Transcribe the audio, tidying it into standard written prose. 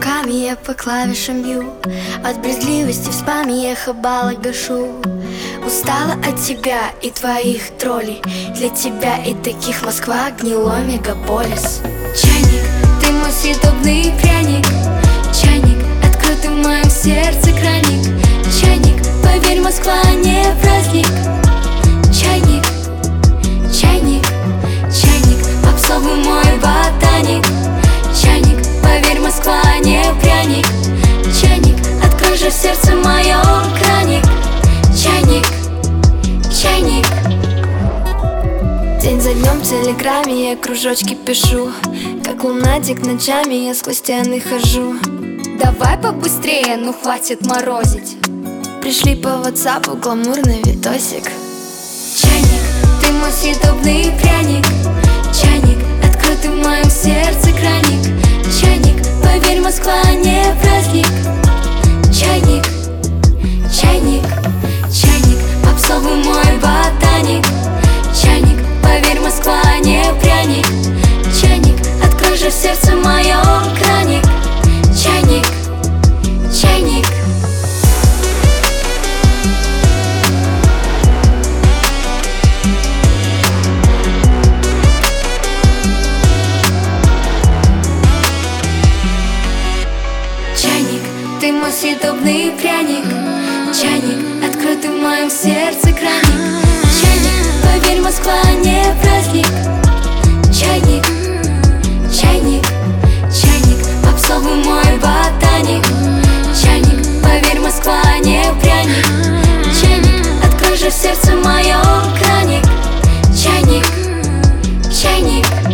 руками я по клавишам бью, от брезгливости в спаме я хабала гашу. Устала от тебя и твоих троллей, для тебя и таких Москва гнилой мегаполис. Чайник, ты мой съедобный пряник. Чайник, открытый в моем сердце краник. Чайник, поверь, Москва не праздник. Чайник, чайник, чайник, попсовый мой ботаник. Чайник, поверь, Москва не пряник. Чайник, открой же в сердце моем краник. Чайник, чайник. День за днем в телеграме я кружочки пишу, как лунатик ночами я сквозь стены хожу. Давай побыстрее, ну хватит морозить. Пришли по ватсапу гламурный видосик. Чайник, ты мой съедобный пряник. Чайник, открытый в моем сердце краник. Чайник, поверь, Москва не праздник. Чайник, чайник, чайник, попсовый мой ботаник. Чайник, поверь, Москва не пряник. Чайник, открой же в сердце моем краник. Чайник, чайник. Чайник, ты мой съедобный пряник. Чайник, открытый в моем сердце краник. Чайник, поверь, Москва не праздник. Чайник, чайник, чайник, попсовый мой ботаник. Чайник, поверь, Москва не пряник. Чайник, открой же в сердце моем краник. Чайник, чайник.